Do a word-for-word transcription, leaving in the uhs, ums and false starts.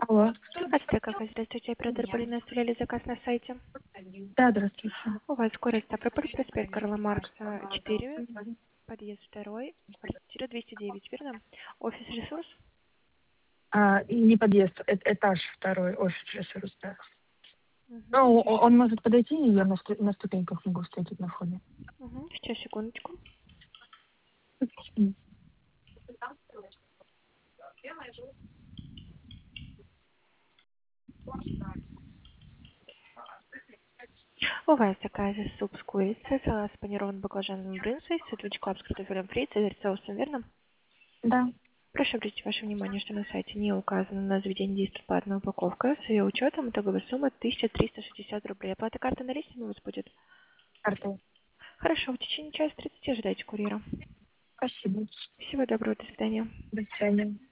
Алло. Ацтеков, здравствуйте, оператор Полина, оставляли заказ на сайте. Да, здравствуйте. У вас город Ставрополь, проспект Карла Маркса, четыре, подъезд второй, квартира двести девять, верно? Офис ресурс? А, и не подъезд, э- этаж второй, офис ресурс, да. Угу, Ну, сейчас, о- он может подойти, и я на, сту- на ступеньках могу встретить на входе. угу, сейчас, секундочку. М. У вас заказы суп с курицей, салат с панированным баклажанным брынзой, сэндвич клаб с картофелем фри, цезарь соусом, верно? Да, Прошу обратить ваше внимание, что на сайте не указано на заведение действует платная упаковка. С ее учетом итоговая сумма тысяча триста шестьдесят рублей. Оплата карты наличными у вас будет? карта. Хорошо, в течение часа тридцати ожидайте курьера. Спасибо. Всего доброго, до свидания. До свидания.